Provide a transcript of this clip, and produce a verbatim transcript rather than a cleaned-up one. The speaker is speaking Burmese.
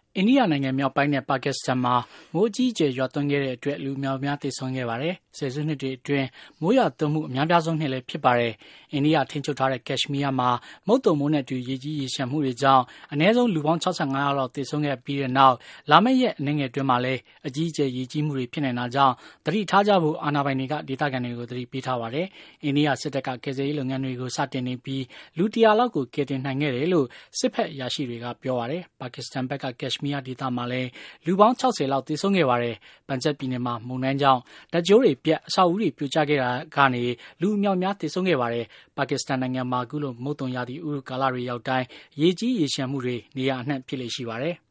အိန္ဒိယနိုင်ငံမြောက်ပိုင်းနဲ့ပါကစ္စတန်မှာမိုးအကြီးအကျယ်ရွာသွန်းခဲ့တဲ့အတွက်လူမြောက်များသေဆုံးခဲ့ပါတယ်။ဆယ်စုနှစ်တွေအတွင်းမိုးရွာသွန်းမှုအများပြားဆုံးနှစ်လည်းဖြစ်ပါတယ်။အိန္ဒိယထိန်းချုပ်ထားတဲ့ကက်ရှ်မီးယားမှာမုတ်သုန်မိုးနဲ့အတူရေကြီးရေလျှံမှုတွေကြောင့်အနည်းဆုံးလူပေါင်း၆၅ယောက်လောက်သေဆုံးခဲ့ပြီးတဲ့နောက်လာမယ့်ရက်အနည်းငယ်အတွင်းမှာလည်းအကြီးအကျယ်ရေကြီးမှုတွေဖြစ်နိုင်တာကြောင့်သတိထားကြဖို့အာဏာပိုင်တွေကဒေသခံတွေကိုသတိပေးထားပါတယ်။အိန္ဒိယစစ်တပ်ကကယ်ဆယ်ရေးလုပ်ငန်းတွေကိုစတင်နေပြီးလူတရာလောက်ကိုကယ်တင်နိုင်ခဲ့တယ်လို့စစ်ဖက်အရာရှိတွေကပြောပါတယ်။ပါကစ္စတန်ဘက်ကကက်ရှ်မီးယားဒေသမှာလည်းလူပေါင်း၆၀လောက်သေဆုံးခဲ့ပါတယ်။ပန်ဂျပ်ပြည်နယ်မှာမုန်တိုင်းကြောင့်ဓာတ်ကြိုးတွေပြတ်အဆောက်အဦတွေပြိုကျခဲ့တာကနေလူအမြောက်များသေဆုံးခဲ့ပါတယ်။ပါကစ္စတန်နိုင်ငံမှာအခုလိုမုတ်သုန်ရာသီဥတုကာလတွေရောက်တိုင်းရေကြီးရေလျှံမှုတွေနေရာအနှံ့ဖြစ်လေ့ရှိပါတယ်။